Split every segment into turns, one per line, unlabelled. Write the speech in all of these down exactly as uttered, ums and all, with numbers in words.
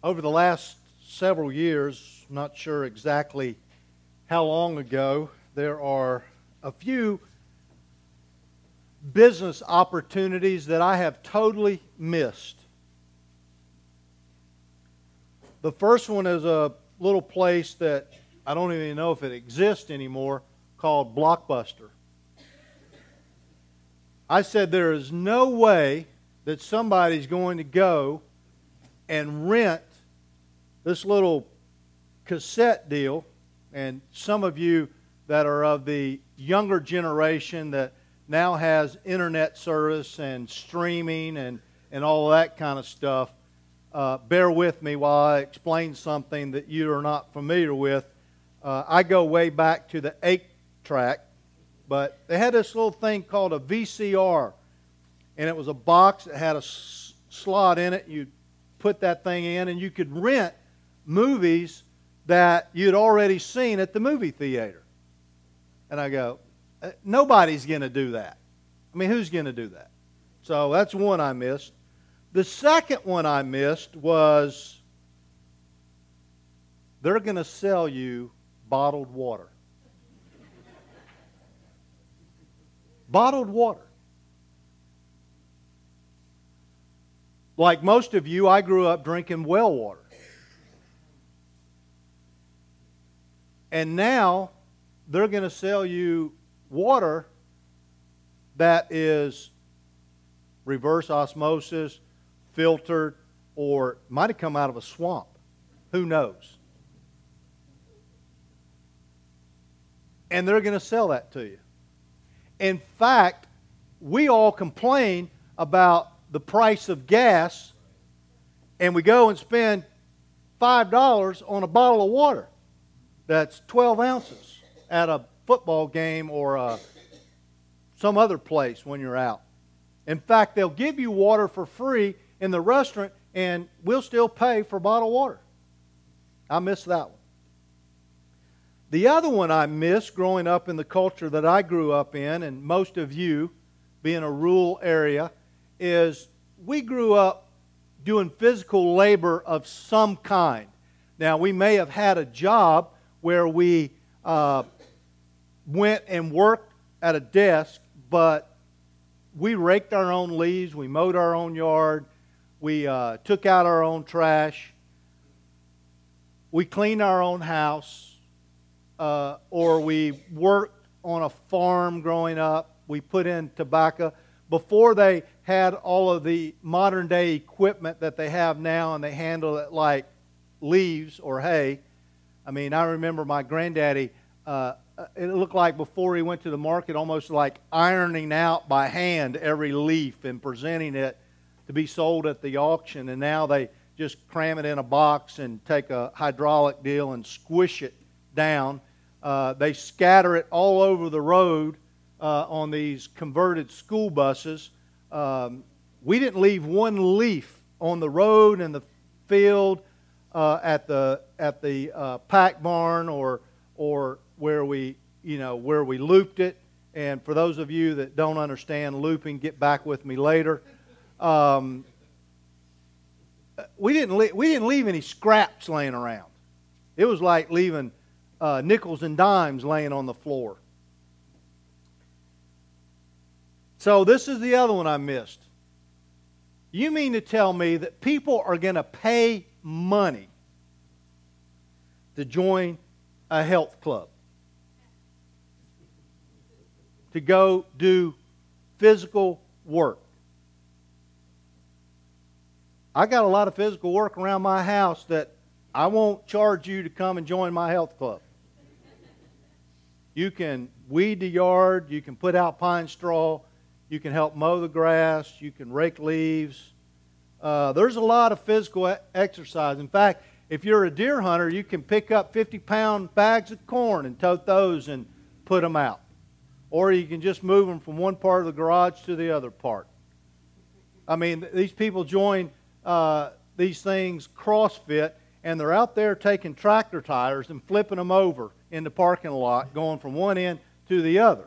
Over the last several years, not sure exactly how long ago, there are a few business opportunities that I have totally missed. The first one is a little place that I don't even know if it exists anymore, called Blockbuster. I said there is no way that somebody's going to go and rent this little cassette deal, and some of you that are of the younger generation that now has internet service and streaming and, and all that kind of stuff, uh, bear with me while I explain something that you are not familiar with. Uh, I go way back to the eight track, but they had this little thing called a V C R, and it was a box that had a s- slot in it. You put that thing in, and you could rent movies that you'd already seen at the movie theater. And I go, nobody's going to do that. I mean, who's going to do that? So that's one I missed. The second one I missed was they're going to sell you bottled water. Bottled water. Like most of you, I grew up drinking well water. And now they're going to sell you water that is reverse osmosis, filtered, or might have come out of a swamp. Who knows? And they're going to sell that to you. In fact, we all complain about the price of gas, and we go and spend five dollars on a bottle of water that's twelve ounces at a football game or uh, some other place when you're out. In fact, they'll give you water for free in the restaurant, and we'll still pay for bottled water. I missed that one. The other one I missed growing up in the culture that I grew up in, and most of you being a rural area, is we grew up doing physical labor of some kind. Now, we may have had a job where we uh, went and worked at a desk, but we raked our own leaves, we mowed our own yard, we uh, took out our own trash, we cleaned our own house, uh, or we worked on a farm growing up. We put in tobacco. Before they had all of the modern day equipment that they have now, and they handle it like leaves or hay. I mean, I remember my granddaddy, uh, it looked like before he went to the market, almost like ironing out by hand every leaf and presenting it to be sold at the auction. And now they just cram it in a box and take a hydraulic deal and squish it down. Uh, they scatter it all over the road uh, on these converted school buses. Um, we didn't leave one leaf on the road and the field uh, at the at the uh, pack barn or or where we you know where we looped it. And for those of you that don't understand looping, get back with me later. Um, we didn't le- we didn't leave any scraps laying around. It was like leaving uh, nickels and dimes laying on the floor. So this is the other one I missed. You mean to tell me that people are going to pay money to join a health club? To go do physical work? I got a lot of physical work around my house that I won't charge you to come and join my health club. You can weed the yard, you can put out pine straw, you can help mow the grass, you can rake leaves. Uh, there's a lot of physical e- exercise. In fact, if you're a deer hunter, you can pick up fifty pound bags of corn and tote those and put them out. Or you can just move them from one part of the garage to the other part. I mean, these people join uh, these things CrossFit, and they're out there taking tractor tires and flipping them over in the parking lot, going from one end to the other.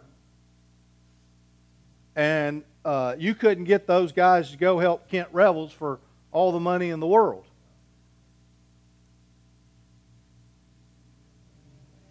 And uh, you couldn't get those guys to go help Kent Revels for all the money in the world.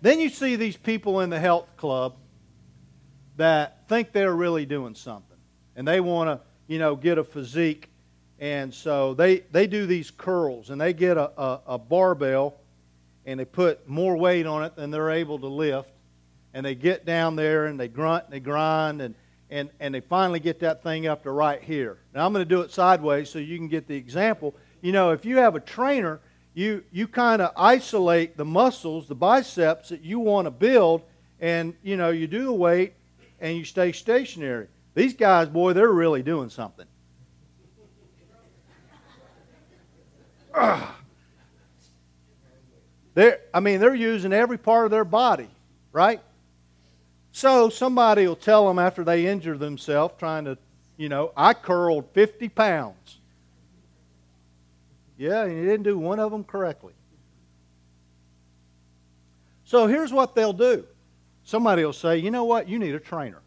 Then you see these people in the health club that think they're really doing something. And they want to, you know, get a physique. And so they, they do these curls. And they get a, a, a barbell. And they put more weight on it than they're able to lift. And they get down there and they grunt and they grind. And, and, and they finally get that thing up to right here. Now I'm going to do it sideways so you can get the example. You know, if you have a trainer, you, you kind of isolate the muscles, the biceps that you want to build. And, you know, you do the weight and you stay stationary. These guys, boy, they're really doing something. They're, I mean, they're using every part of their body, right? So somebody will tell them after they injure themselves trying to, you know, I curled fifty pounds. Yeah, and you didn't do one of them correctly. So here's what they'll do. Somebody will say, you know what, you need a trainer.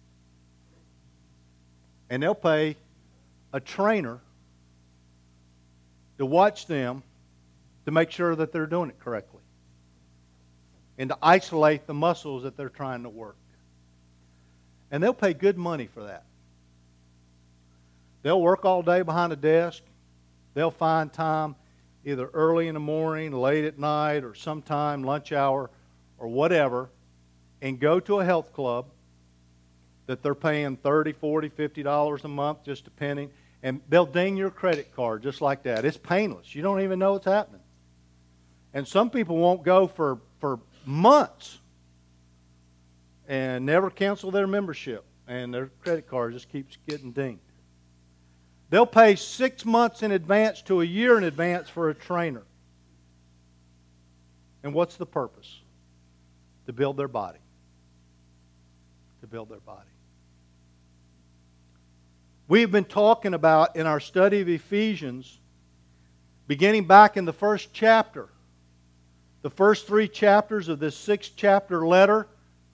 And they'll pay a trainer to watch them to make sure that they're doing it correctly. And to isolate the muscles that they're trying to work. And they'll pay good money for that. They'll work all day behind a desk. They'll find time either early in the morning, late at night, or sometime lunch hour, or whatever, and go to a health club that they're paying thirty dollars, forty dollars, fifty dollars a month, just depending. And they'll ding your credit card just like that. It's painless. You don't even know what's happening. And some people won't go for, for months and never cancel their membership. And their credit card just keeps getting dinged. They'll pay six months in advance to a year in advance for a trainer. And what's the purpose? To build their body. To build their body. We've been talking about in our study of Ephesians, beginning back in the first chapter, the first three chapters of this six chapter letter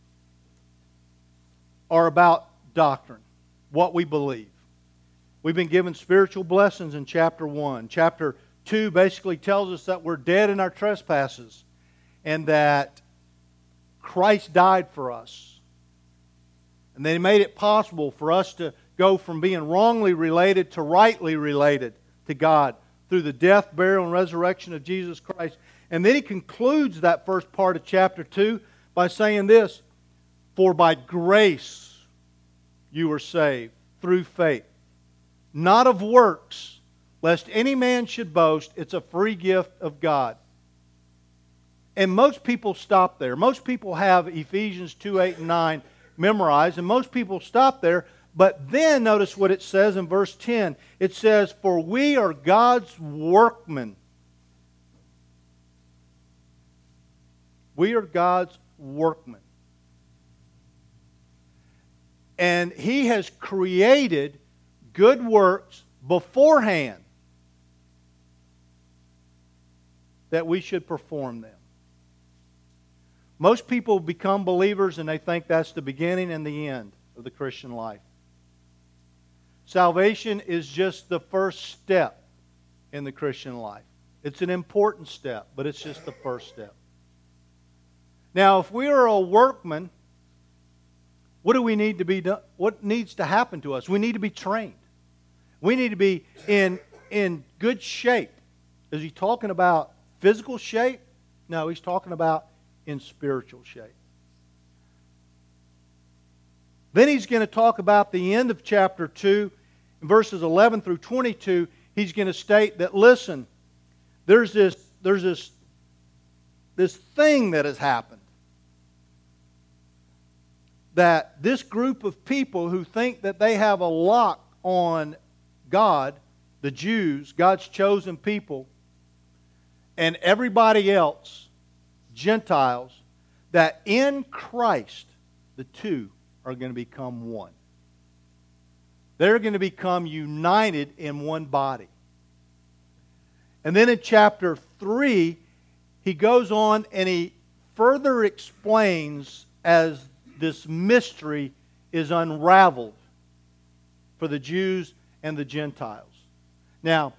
are about doctrine, what we believe. We've been given spiritual blessings in chapter one. Chapter two basically tells us that we're dead in our trespasses and that Christ died for us. And they made it possible for us to go from being wrongly related to rightly related to God through the death, burial, and resurrection of Jesus Christ. And then he concludes that first part of chapter two by saying this, for by grace you were saved through faith, not of works, lest any man should boast. It's a free gift of God. And most people stop there. Most people have Ephesians two, eight, and nine memorized, and most people stop there. But then notice what it says in verse ten. It says, for we are God's workmen. We are God's workmen. And He has created good works beforehand that we should perform them. Most people become believers and they think that's the beginning and the end of the Christian life. Salvation is just the first step in the Christian life. It's an important step, but it's just the first step. Now, if we are a workman, what do we need to be done? What needs to happen to us? We need to be trained. We need to be in, in good shape. Is he talking about physical shape? No, he's talking about in spiritual shape. Then he's going to talk about the end of chapter two, in verses eleven through twenty-two. He's going to state that, listen, there's this, there's this, this thing that has happened. That this group of people who think that they have a lock on God, the Jews, God's chosen people, and everybody else, Gentiles, that in Christ, the two are going to become one. They're going to become united in one body. And then in chapter three, he goes on and he further explains as this mystery is unraveled for the Jews and the Gentiles. Now,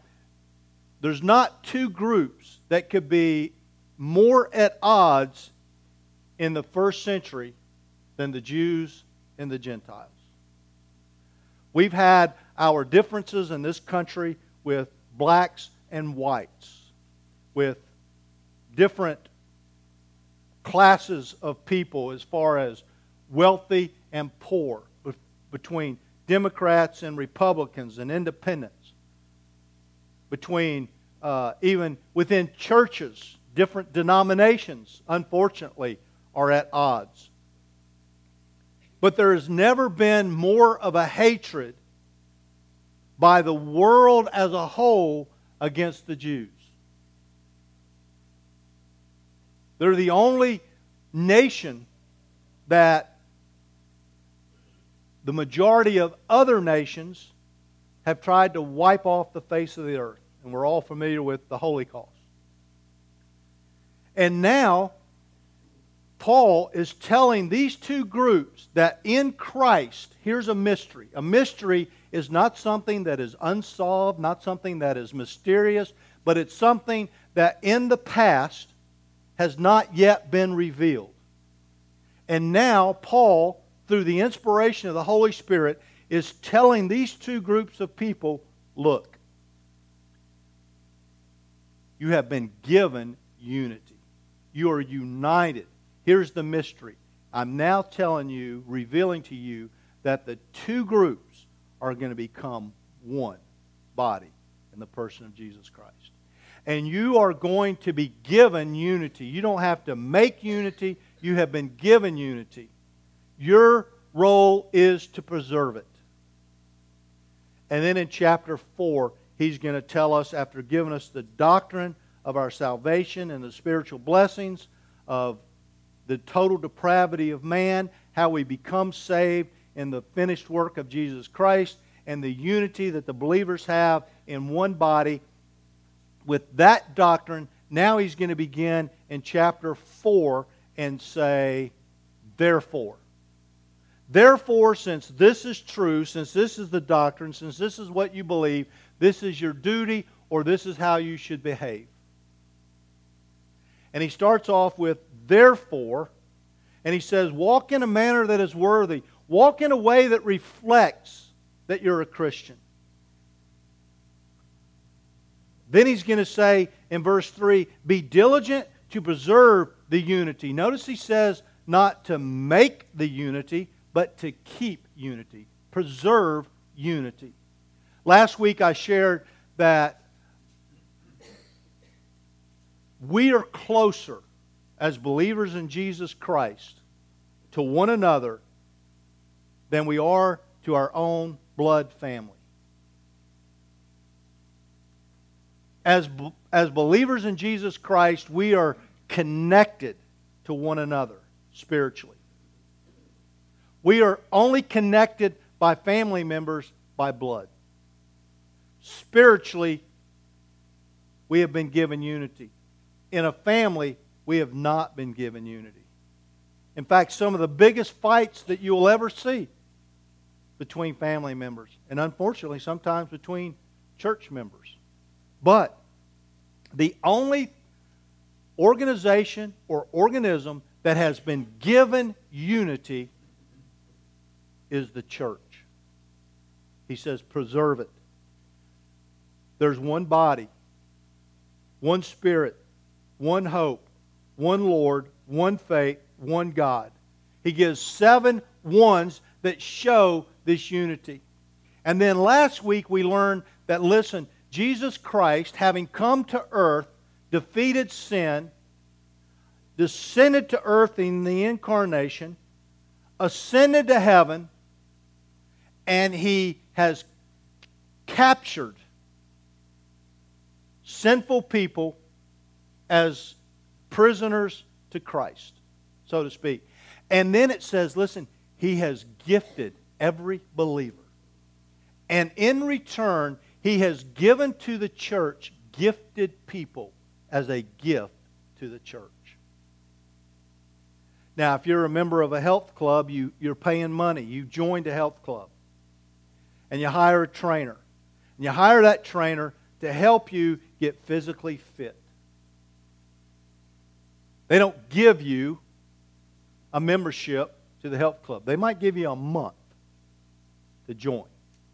there's not two groups that could be more at odds in the first century than the Jews and the Gentiles. We've had our differences in this country with blacks and whites, with different classes of people as far as wealthy and poor, between Democrats and Republicans and independents, between uh, even within churches, different denominations, unfortunately, are at odds. But there has never been more of a hatred by the world as a whole against the Jews. They're the only nation that the majority of other nations have tried to wipe off the face of the earth. And we're all familiar with the Holocaust. And now, Paul is telling these two groups that in Christ, here's a mystery. A mystery is not something that is unsolved, not something that is mysterious, but it's something that in the past has not yet been revealed. And now, Paul, through the inspiration of the Holy Spirit, is telling these two groups of people, look, you have been given unity. You are united. Here's the mystery. I'm now telling you, revealing to you, that the two groups are going to become one body in the person of Jesus Christ. And you are going to be given unity. You don't have to make unity. You have been given unity. Your role is to preserve it. And then in chapter four, he's going to tell us, after giving us the doctrine of our salvation and the spiritual blessings of the total depravity of man, how we become saved in the finished work of Jesus Christ, and the unity that the believers have in one body. With that doctrine, now he's going to begin in chapter four and say, therefore. Therefore, since this is true, since this is the doctrine, since this is what you believe, this is your duty, or this is how you should behave. And he starts off with, therefore, and he says, walk in a manner that is worthy. Walk in a way that reflects that you're a Christian. Then he's going to say in verse three, be diligent to preserve the unity. Notice he says not to make the unity, but to keep unity. Preserve unity. Last week I shared that we are closer as believers in Jesus Christ to one another than we are to our own blood family. As, as believers in Jesus Christ, we are connected to one another spiritually. We are only connected by family members by blood. Spiritually, we have been given unity. In a family, we have not been given unity. In fact, some of the biggest fights that you will ever see between family members, and unfortunately sometimes between church members. But the only organization or organism that has been given unity is the church. He says, preserve it. There's one body, one Spirit, one hope, one Lord, one faith, one God. He gives seven ones that show this unity. And then last week we learned that, listen, Jesus Christ, having come to earth, defeated sin, descended to earth in the incarnation, ascended to heaven, and He has captured sinful people as prisoners to Christ, so to speak. And then it says, listen, He has gifted every believer. And in return, He has given to the church gifted people as a gift to the church. Now, if you're a member of a health club, you, you're paying money. You joined a health club. And you hire a trainer. And you hire that trainer to help you get physically fit. They don't give you a membership to the Help Club. They might give you a month to join.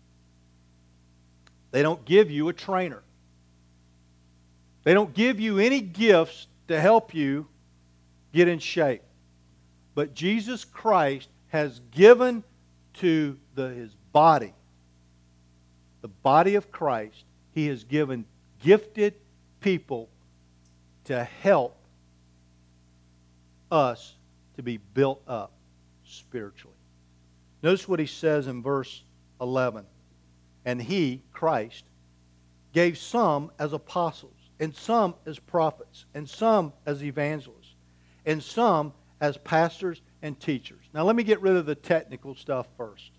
They don't give you a trainer. They don't give you any gifts to help you get in shape. But Jesus Christ has given to the, His body, the body of Christ, He has given gifted people to help us to be built up spiritually. Notice what He says in verse eleven. And He, Christ, gave some as apostles, and some as prophets, and some as evangelists, and some as pastors and teachers. Now let me get rid of the technical stuff first.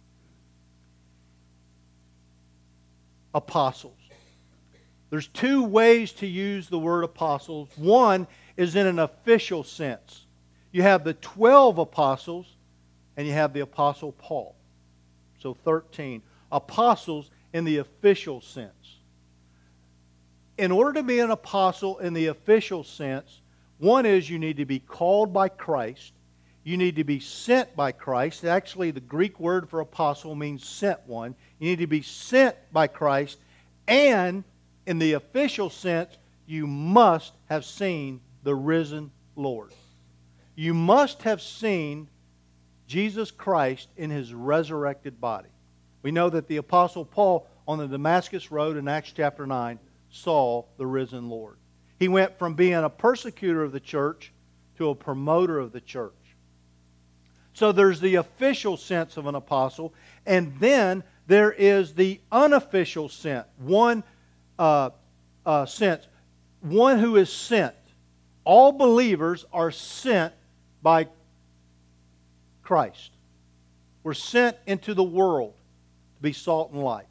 Apostles. There's two ways to use the word apostles. One is in an official sense. You have the twelve apostles, and you have the apostle Paul. So thirteen. Apostles in the official sense. In order to be an apostle in the official sense, one is you need to be called by Christ. You need to be sent by Christ. Actually, the Greek word for apostle means sent one. You need to be sent by Christ. And in the official sense, you must have seen the risen Lord. You must have seen Jesus Christ in His resurrected body. We know that the Apostle Paul on the Damascus Road in Acts chapter nine saw the risen Lord. He went from being a persecutor of the church to a promoter of the church. So there's the official sense of an apostle, and then there is the unofficial sense, one uh, uh, sense, one who is sent. All believers are sent by Christ. We're sent into the world to be salt and light.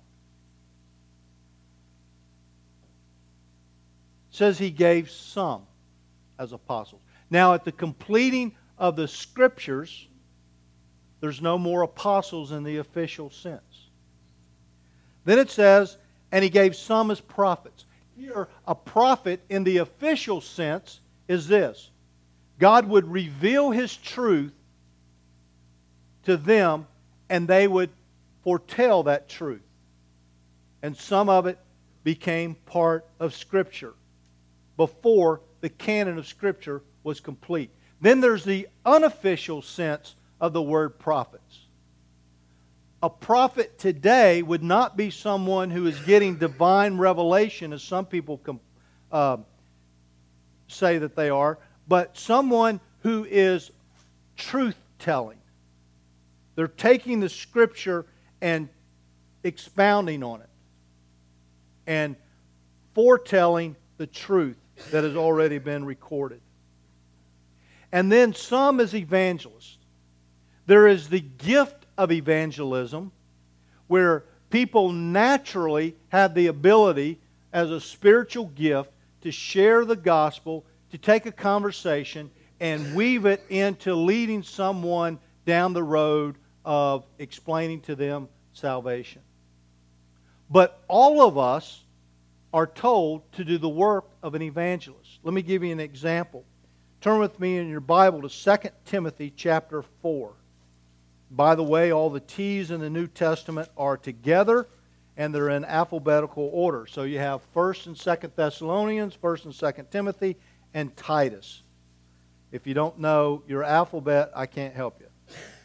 It says He gave some as apostles. Now at the completing of the Scriptures, there's no more apostles in the official sense. Then it says, and He gave some as prophets. Here, a prophet in the official sense is this. God would reveal His truth to them, and they would foretell that truth. And some of it became part of Scripture before the canon of Scripture was complete. Then there's the unofficial sense of the word prophets. A prophet today would not be someone who is getting divine revelation, as some people com- uh, say that they are, but someone who is truth-telling. They're taking the Scripture and expounding on it and foretelling the truth that has already been recorded. And then some as evangelists. There is the gift of evangelism, where people naturally have the ability as a spiritual gift to share the gospel, to take a conversation and weave it into leading someone down the road of explaining to them salvation. But all of us are told to do the work of an evangelist. Let me give you an example. Turn with me in your Bible to Second Timothy chapter four. By the way, all the T's in the New Testament are together, and they're in alphabetical order. So you have First and Second Thessalonians, First and Second Timothy, and Titus. If you don't know your alphabet, I can't help you.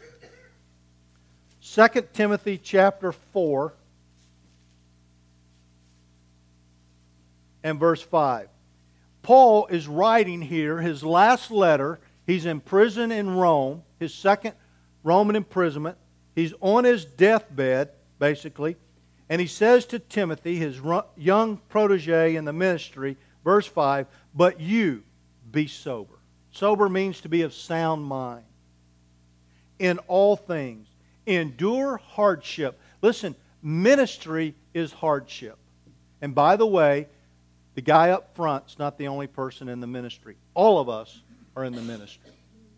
Second Timothy chapter four and verse five. Paul is writing here his last letter. He's in prison in Rome, his second Roman imprisonment. He's on his deathbed, basically. And he says to Timothy, his young protege in the ministry, verse five, "But you be sober." Sober means to be of sound mind. In all things, endure hardship. Listen, ministry is hardship. And by the way, the guy up front's not the only person in the ministry. All of us are in the ministry.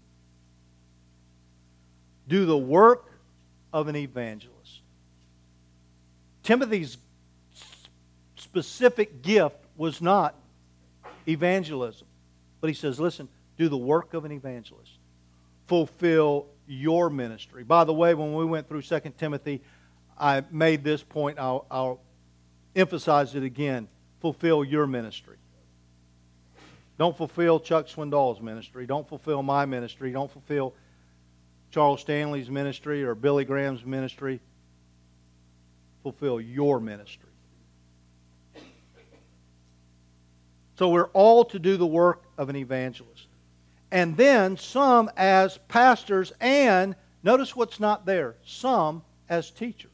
Do the work of an evangelist. Timothy's specific gift was not evangelism. But he says, listen, do the work of an evangelist. fulfill your ministry. By the way, when we went through Second Timothy, I made this point. I'll, I'll emphasize it again. Fulfill your ministry. Don't fulfill Chuck Swindoll's ministry. Don't fulfill my ministry. Don't fulfill Charles Stanley's ministry or Billy Graham's ministry. Fulfill your ministry. So we're all to do the work of an evangelist. And then some as pastors and, notice what's not there, some as teachers.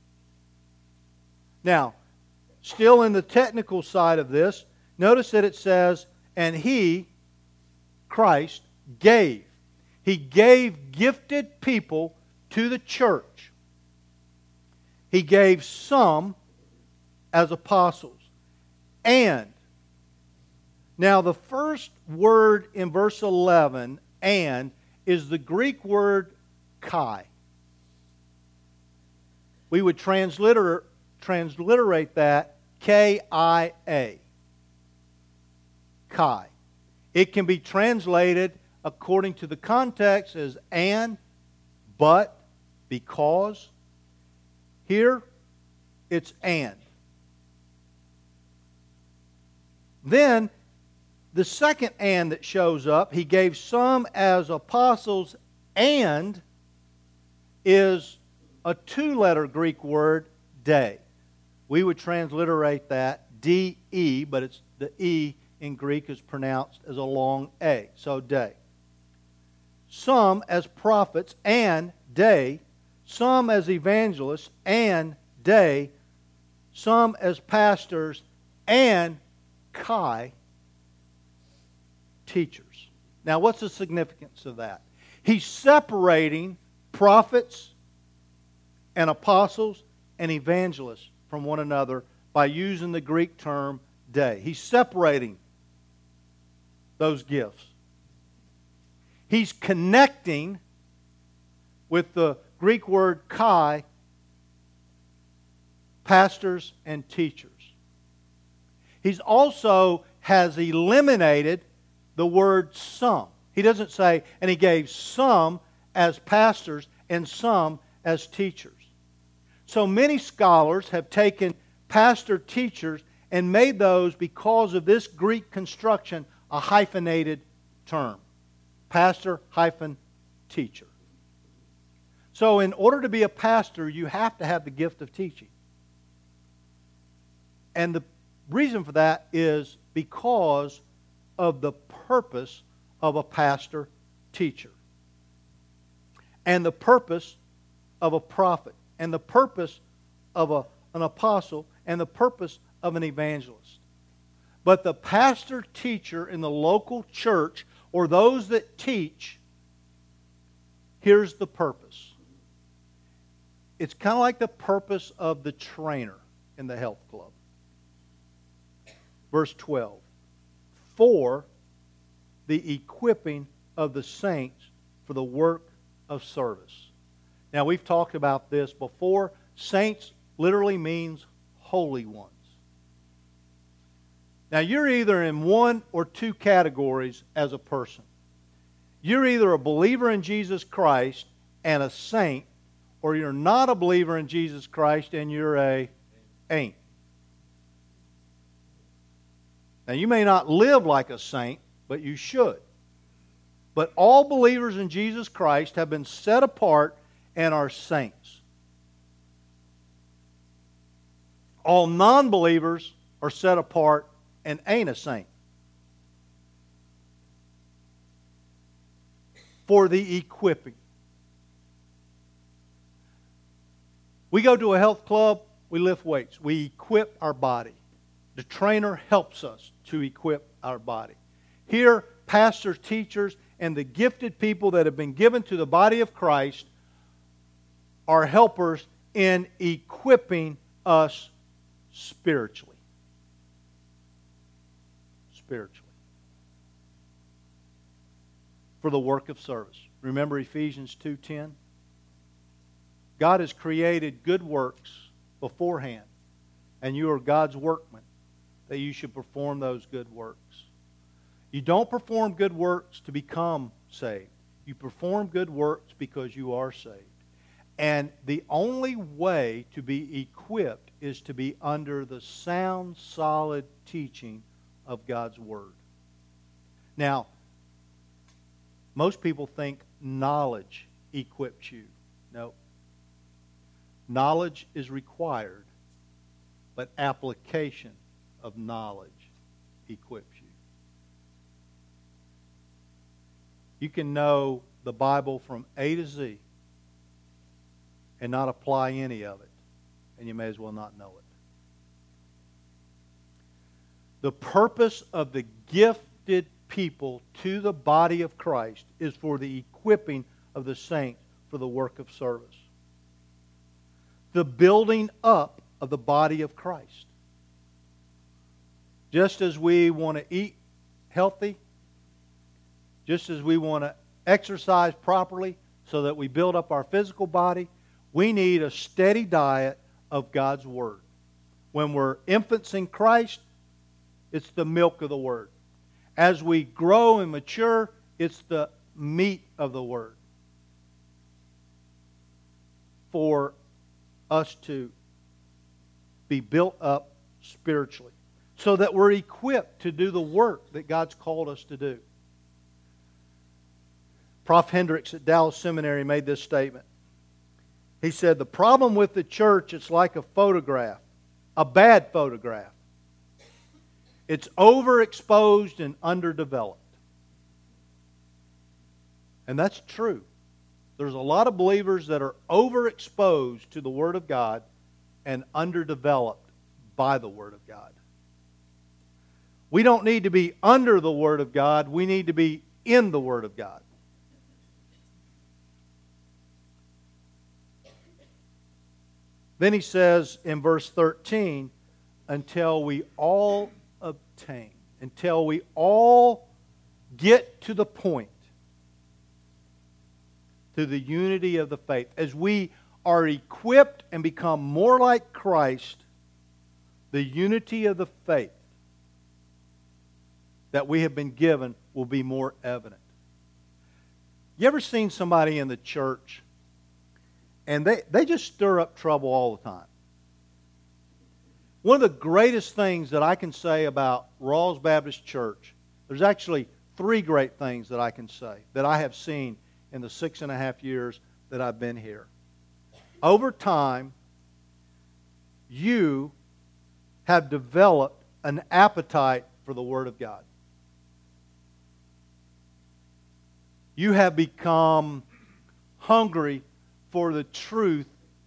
Now, still in the technical side of this, notice that it says, and He, Christ, gave. He gave gifted people to the church. He gave some as apostles. And, now the first word in verse eleven, and, is the Greek word kai. We would transliter- transliterate that K I A. Kai. It can be translated according to the context as and, but, because. Here, it's and. Then, the second and that shows up, He gave some as apostles and, is a two-letter Greek word, de. We would transliterate that D E, but it's the E in Greek is pronounced as a long A, so de. Some as prophets and de, some as evangelists and de, some as pastors and kai, teachers. Now, what's the significance of that? He's separating prophets and apostles and evangelists from one another by using the Greek term de. He's separating those gifts. He's connecting with the Greek word kai, pastors and teachers. He's also has eliminated the word some. He doesn't say, and He gave some as pastors and some as teachers. So many scholars have taken pastor teachers and made those, because of this Greek construction, a hyphenated term. Pastor hyphen teacher. So in order to be a pastor, you have to have the gift of teaching. And the reason for that is because of the purpose of a pastor teacher. And the purpose of a prophet. And the purpose of a, an apostle. And the purpose of an evangelist. But the pastor teacher in the local church, or those that teach, here's the purpose. It's kind of like the purpose of the trainer in the health club. Verse twelve. For the equipping of the saints for the work of service. Now, we've talked about this before. Saints literally means holy ones. Now, you're either in one or two categories as a person. You're either a believer in Jesus Christ and a saint, or you're not a believer in Jesus Christ and you're a ain't. Now, you may not live like a saint, but you should. But all believers in Jesus Christ have been set apart and are saints. All non-believers are set apart and ain't a saint. For the equipping. We go to a health club, we lift weights. We equip our body. The trainer helps us to equip our body. Here, pastors, teachers, and the gifted people that have been given to the body of Christ are helpers in equipping us spiritually. Spiritually. For the work of service. Remember Ephesians two ten? God has created good works beforehand, and you are God's workman, that you should perform those good works. You don't perform good works to become saved. You perform good works because you are saved. And the only way to be equipped is to be under the sound, solid teaching of God's Word. Now, most people think knowledge equips you. No. Knowledge is required, but application of knowledge equips you. You can know the Bible from A to Z and not apply any of it, and you may as well not know it. The purpose of the gifted people to the body of Christ is for the equipping of the saints for the work of service. The building up of the body of Christ. Just as we want to eat healthy, just as we want to exercise properly so that we build up our physical body, we need a steady diet of God's Word. When we're infants in Christ, it's the milk of the Word. As we grow and mature, it's the meat of the Word. For us to be built up spiritually, so that we're equipped to do the work that God's called us to do. Prof Hendricks at Dallas Seminary made this statement. He said, the problem with the church, it's like a photograph, a bad photograph. It's overexposed and underdeveloped. And that's true. There's a lot of believers that are overexposed to the Word of God and underdeveloped by the Word of God. We don't need to be under the Word of God. We need to be in the Word of God. Then he says in verse thirteen, until we all obtain, until we all get to the point, to the unity of the faith. As we are equipped and become more like Christ, the unity of the faith that we have been given will be more evident. You ever seen somebody in the church and they, they just stir up trouble all the time? One of the greatest things that I can say about Rawls Baptist Church, there's actually three great things that I can say that I have seen in the six and a half years that I've been here. Over time, you have developed an appetite for the Word of God. You have become hungry for the truth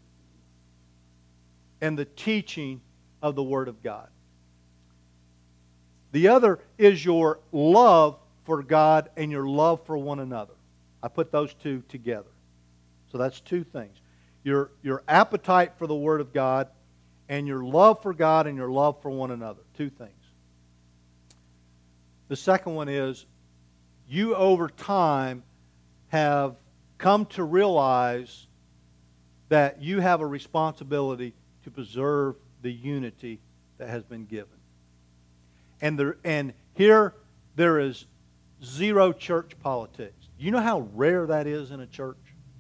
and the teaching of the Word of God. The other is your love for God and your love for one another. I put those two together. So that's two things. Your, your appetite for the Word of God and your love for God and your love for one another. Two things. The second one is you over time have come to realize that you have a responsibility to preserve the unity that has been given. And there, and here there is zero church politics. Do you know how rare that is in a church?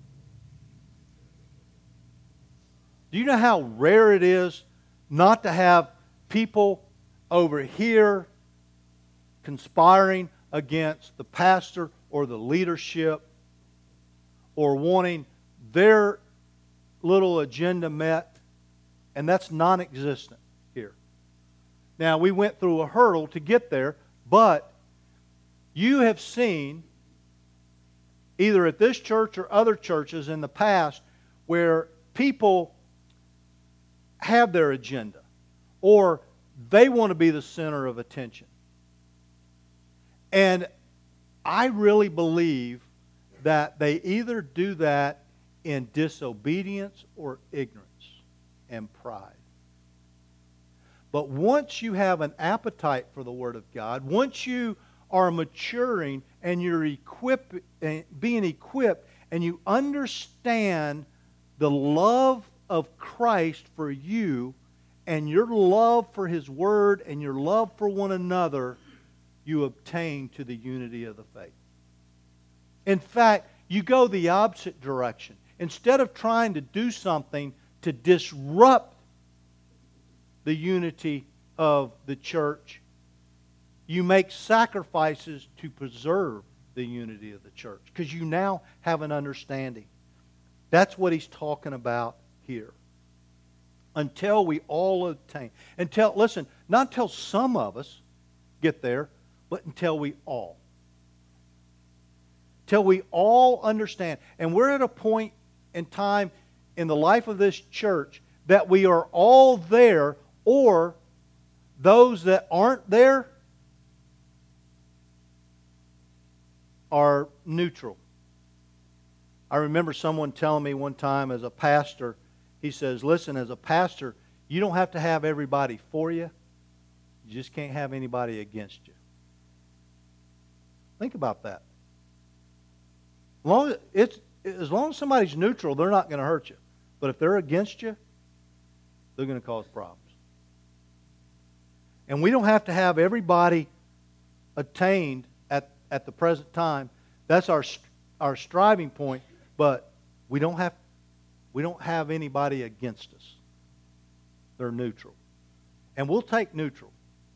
Do you know how rare it is not to have people over here conspiring against the pastor or the leadership or wanting their little agenda met? And that's non-existent here. Now, we went through a hurdle to get there, but you have seen, either at this church or other churches in the past, where people have their agenda or they want to be the center of attention. And I really believe that they either do that in disobedience or ignorance and pride. But once you have an appetite for the Word of God, once you are maturing and you're equipped, being equipped, and you understand the love of Christ for you and your love for His Word and your love for one another, you obtain to the unity of the faith. In fact, You go the opposite direction. Instead of trying to do something to disrupt the unity of the church, you make sacrifices to preserve the unity of the church because you now have an understanding. That's what he's talking about here. Until we all attain. Until, listen, not until some of us get there, but until we all. Till we all understand. And we're at a point in time in the life of this church that we are all there, or those that aren't there are neutral. I remember someone telling me one time as a pastor, he says, listen, as a pastor, you don't have to have everybody for you. You just can't have anybody against you. Think about that. As long as, it's, as long as somebody's neutral, they're not going to hurt you. But if they're against you, they're going to cause problems. And we don't have to have everybody attained at, at the present time. That's our, our striving point. But we don't have we don't have anybody against us. They're neutral. And we'll take neutral.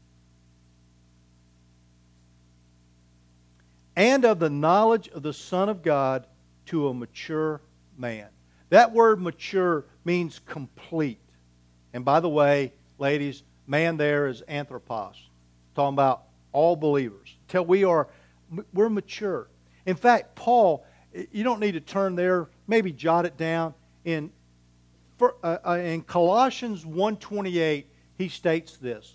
And of the knowledge of the Son of God to a mature man. That word mature means complete. And by the way, ladies, man there is anthropos. Talking about all believers. Till we are, we're mature. In fact, Paul, you don't need to turn there, maybe jot it down. In, for, uh, uh, in Colossians one twenty-eight, he states this.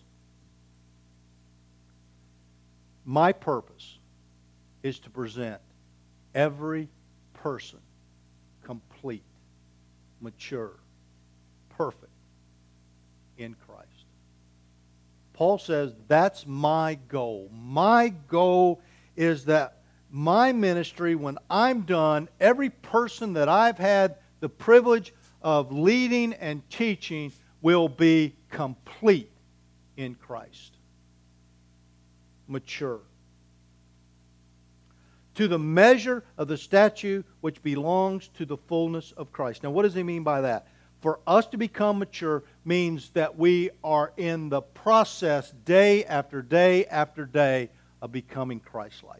My purpose is to present every person complete, mature, perfect in Christ. Paul says that's my goal. My goal is that my ministry, when I'm done, every person that I've had the privilege of leading and teaching will be complete in Christ. Mature. To the measure of the stature which belongs to the fullness of Christ. Now, what does he mean by that? For us to become mature means that we are in the process day after day after day of becoming Christ-like.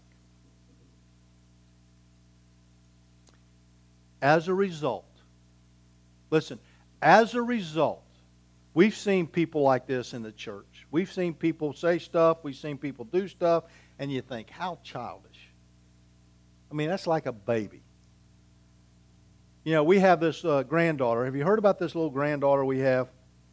As a result, listen, as a result, we've seen people like this in the church. We've seen people say stuff, we've seen people do stuff, and you think, how childish. I mean, that's like a baby. You know, we have this uh, granddaughter. Have you heard about this little granddaughter we have?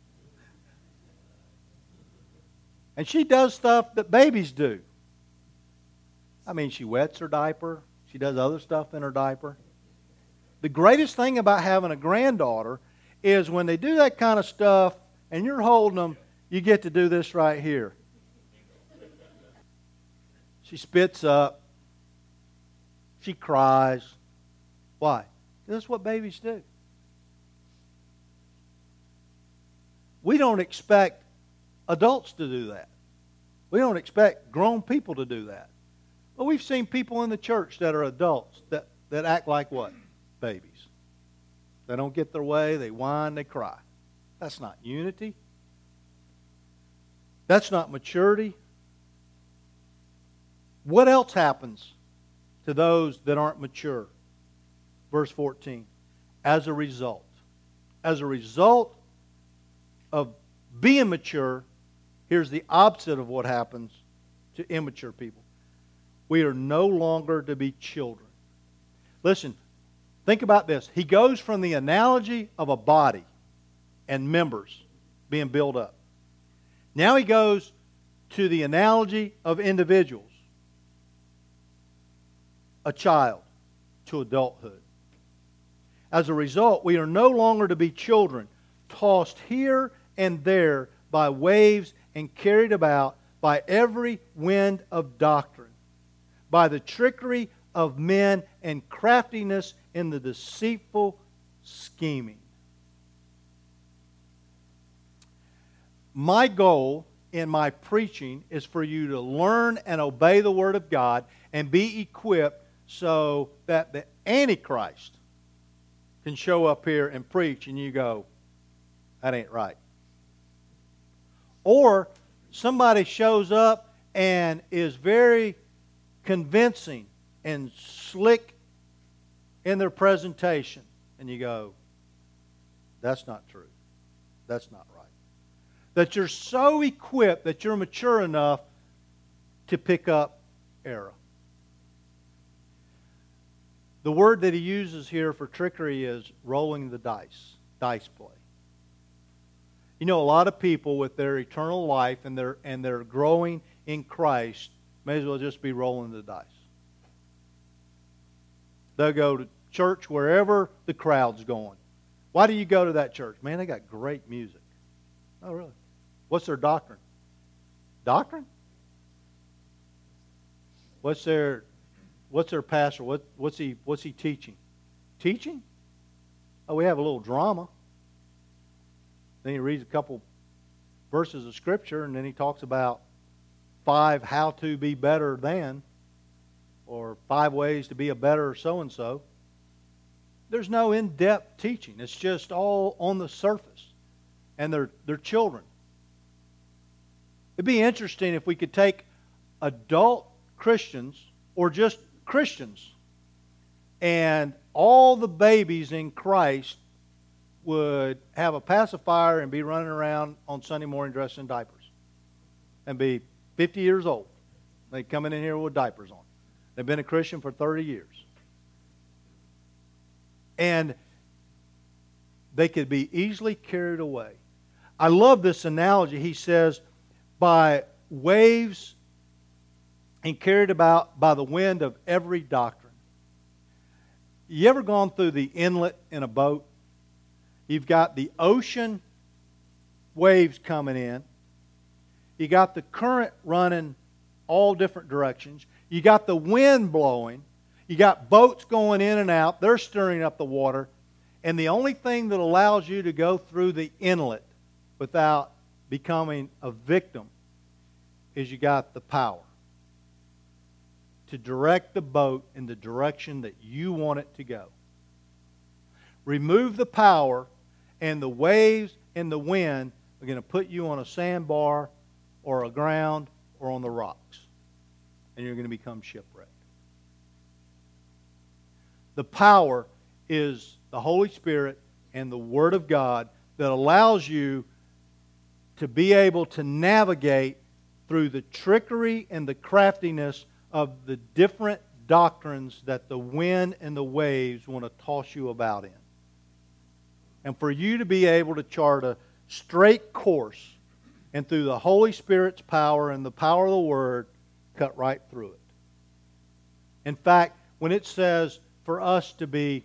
And she does stuff that babies do. I mean, she wets her diaper. She does other stuff in her diaper. The greatest thing about having a granddaughter is when they do that kind of stuff and you're holding them, you get to do this right here. She spits up. She cries. Why? That's what babies do. We don't expect adults to do that. We don't expect grown people to do that. But we've seen people in the church that are adults that, that act like what? Babies. They don't get their way, they whine, they cry. That's not unity. That's not maturity. What else happens to those that aren't mature? Verse fourteen. As a result. As a result of being mature, here's the opposite of what happens to immature people. We are no longer to be children. Listen, think about this. He goes from the analogy of a body and members being built up. Now he goes to the analogy of individuals. A child to adulthood. As a result, we are no longer to be children, tossed here and there by waves and carried about by every wind of doctrine, by the trickery of men and craftiness in the deceitful scheming. My goal in my preaching is for you to learn and obey the Word of God and be equipped so that the Antichrist can show up here and preach and you go, that ain't right. Or somebody shows up and is very convincing and slick in their presentation, and you go, that's not true. That's not right. That you're so equipped that you're mature enough to pick up error. The word that he uses here for trickery is rolling the dice, dice play. You know, a lot of people with their eternal life and their and they're growing in Christ may as well just be rolling the dice. They'll go to church wherever the crowd's going. Why do you go to that church? Man, they got great music. Oh, really? What's their doctrine? Doctrine? What's their what's their pastor? What what's he what's he teaching? Teaching? Oh, we have a little drama. Then he reads a couple verses of Scripture, and then he talks about five how to be better than, or five ways to be a better so-and-so. There's no in-depth teaching. It's just all on the surface. And they're, they're children. It'd be interesting if we could take adult Christians, or just Christians, and all the babies in Christ would have a pacifier and be running around on Sunday morning dressed in diapers. And be fifty years old. They come in here with diapers on. They've been a Christian for thirty years. And they could be easily carried away. I love this analogy. He says, by waves and carried about by the wind of every doctrine. You ever gone through the inlet in a boat? You've got the ocean waves coming in. You got the current running all different directions. You got the wind blowing. You got boats going in and out. They're stirring up the water. And the only thing that allows you to go through the inlet without becoming a victim is you got the power to direct the boat in the direction that you want it to go. Remove the power, and the waves and the wind are going to put you on a sandbar or a ground or on the rocks. And you're going to become shipwrecked. The power is the Holy Spirit and the Word of God that allows you to be able to navigate through the trickery and the craftiness of the different doctrines that the wind and the waves want to toss you about in. And for you to be able to chart a straight course and through the Holy Spirit's power and the power of the Word, cut right through it. In fact, when it says for us to be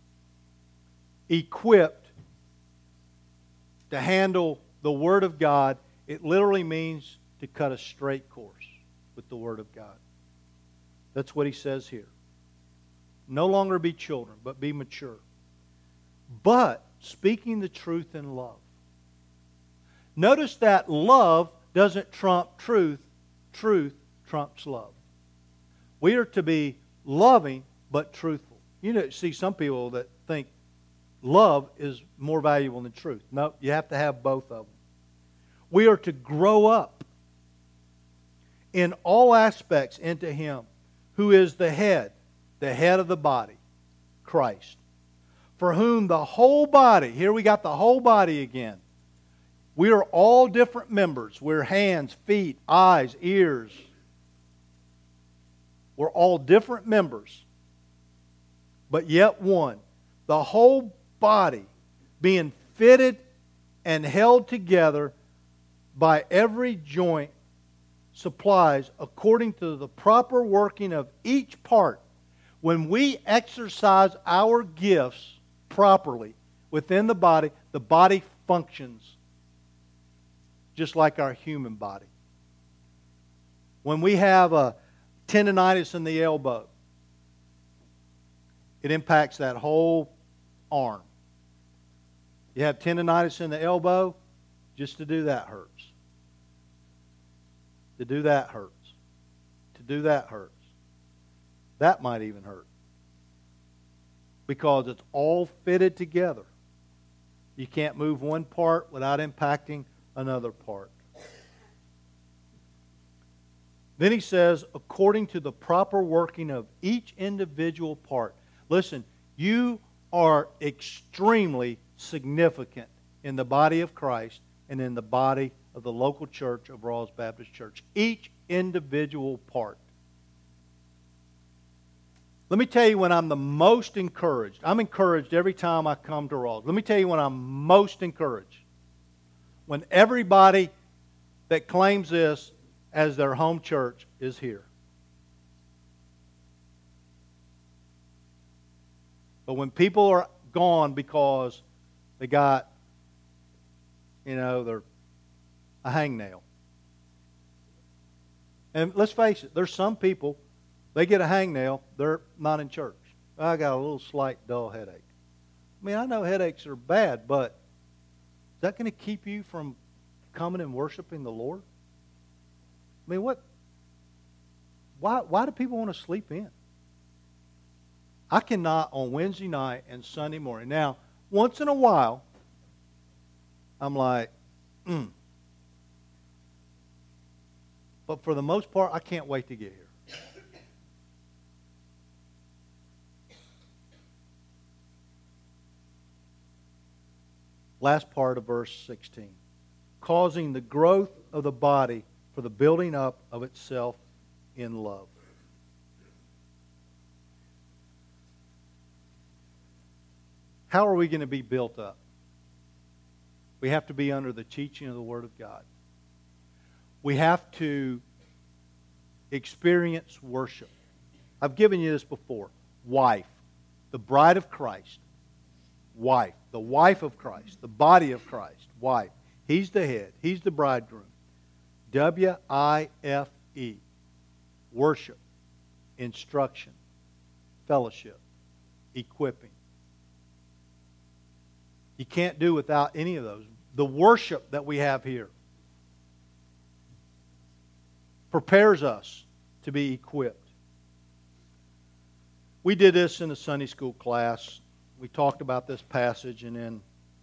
equipped to handle the Word of God, it literally means to cut a straight course with the Word of God. That's what he says here. No longer be children, but be mature. But speaking the truth in love. Notice that love doesn't trump truth. Truth trumps love. We are to be loving but truthful. You know, see some people that think love is more valuable than truth. No, you have to have both of them. We are to grow up in all aspects into Him who is the head, the head of the body, Christ. For whom the whole body, here we got the whole body again. We are all different members. We're hands, feet, eyes, ears. We're all different members, but yet one. The whole body being fitted and held together by every joint supplies according to the proper working of each part. When we exercise our gifts properly within the body, the body functions just like our human body. When we have a tendonitis in the elbow, it impacts that whole arm. You have tendonitis in the elbow, just to do that hurts. To do that hurts. To do that hurts. That might even hurt. because it's all fitted together. You can't move one part without impacting another part. Then he says, according to the proper working of each individual part. Listen, you are extremely significant in the body of Christ and in the body of the local church of Rawls Baptist Church. Each individual part. Let me tell you when I'm the most encouraged. I'm encouraged every time I come to Rawls. Let me tell you when I'm most encouraged. When everybody that claims this as their home church is here. But when people are gone because they got, you know, they're a hangnail. And let's face it, there's some people, they get a hangnail, they're not in church. I got a little slight dull headache. I mean, I know headaches are bad, but is that going to keep you from coming and worshiping the Lord? I mean, what? Why, why do people want to sleep in? I cannot on Wednesday night and Sunday morning. Now, once in a while, I'm like, mm. But for the most part, I can't wait to get here. Last part of verse sixteen. Causing the growth of the body for the building up of itself in love. How are we going to be built up? We have to be under the teaching of the Word of God. We have to experience worship. I've given you this before. Wife, the bride of Christ. Wife, the wife of Christ, the body of Christ. Wife. He's the head. He's the bridegroom. W I F E. Worship, instruction, fellowship, equipping. You can't do without any of those. The worship that we have here prepares us to be equipped. We did this in the Sunday school class. We talked about this passage, and then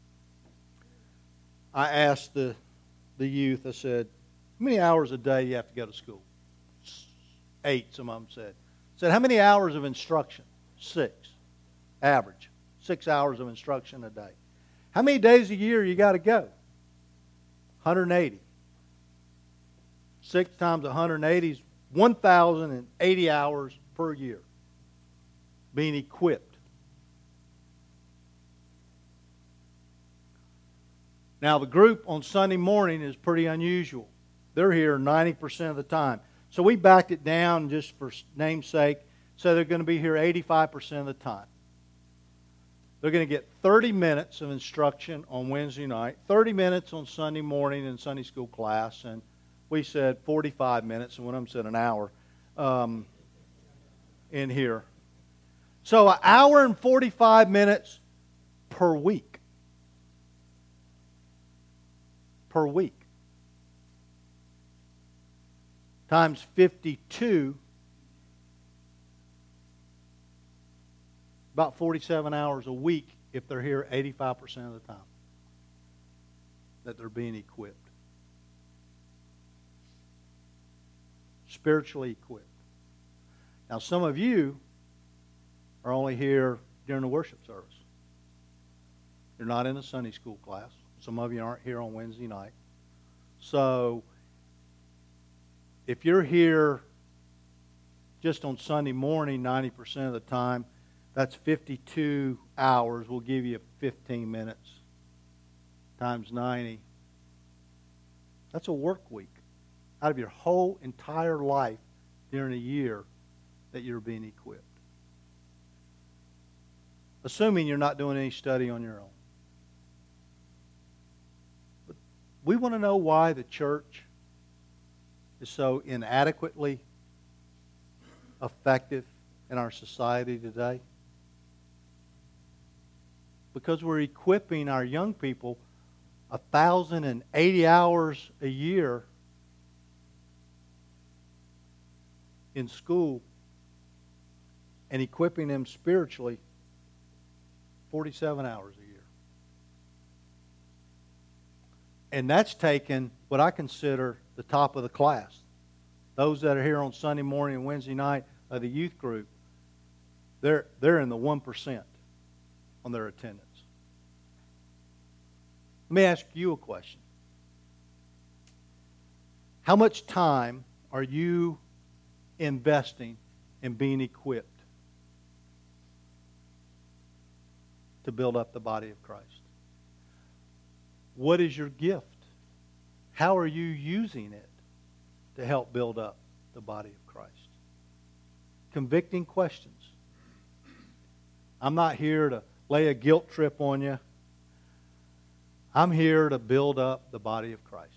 I asked the, the youth, I said, how many hours a day you have to go to school? Eight, some of them said. I said, how many hours of instruction? Six. Average. Six hours of instruction a day. How many days a year you got to go? one hundred eighty. Six times one hundred eighty is one thousand eighty hours per year being equipped. Now, the group on Sunday morning is pretty unusual. They're here ninety percent of the time. So we backed it down just for namesake. So they're going to be here eighty-five percent of the time. They're going to get thirty minutes of instruction on Wednesday night, thirty minutes on Sunday morning in Sunday school class, and we said forty-five minutes, and one of them said an hour um, in here. So an hour and forty-five minutes per week. Per week. Times fifty-two, about forty-seven hours a week if they're here eighty-five percent of the time that they're being equipped. Spiritually equipped. Now, some of you are only here during the worship service. You're not in a Sunday school class. Some of you aren't here on Wednesday night. So, if you're here just on Sunday morning ninety percent of the time, that's fifty-two hours. We'll give you fifteen minutes times ninety. That's a work week out of your whole entire life during a year that you're being equipped. Assuming you're not doing any study on your own. But we want to know why the church is so inadequately effective in our society today. Because we're equipping our young people one thousand eighty hours a year in school and equipping them spiritually forty-seven hours a year. And that's taken what I consider the top of the class. Those that are here on Sunday morning and Wednesday night of the youth group, they're, they're in the one percent on their attendance. Let me ask you a question. How much time are you investing in being equipped to build up the body of Christ? What is your gift? How are you using it to help build up the body of Christ? Convicting questions. I'm not here to lay a guilt trip on you. I'm here to build up the body of Christ.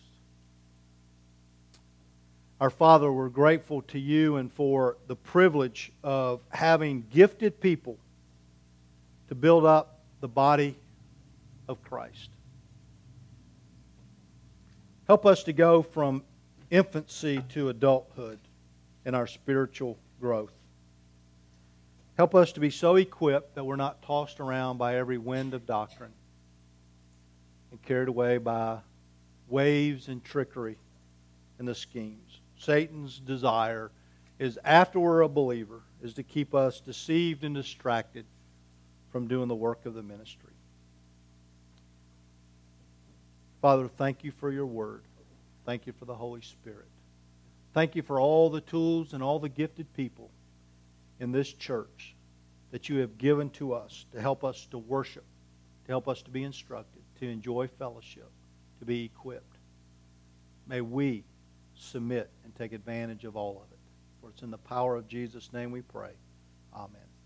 Our Father, we're grateful to you and for the privilege of having gifted people to build up the body of Christ. Help us to go from infancy to adulthood in our spiritual growth. Help us to be so equipped that we're not tossed around by every wind of doctrine and carried away by waves and trickery and the schemes. Satan's desire is, after we're a believer, is to keep us deceived and distracted from doing the work of the ministry. Father, thank you for your word. Thank you for the Holy Spirit. Thank you for all the tools and all the gifted people in this church that you have given to us to help us to worship, to help us to be instructed, to enjoy fellowship, to be equipped. May we submit and take advantage of all of it. For it's in the power of Jesus' name we pray. Amen.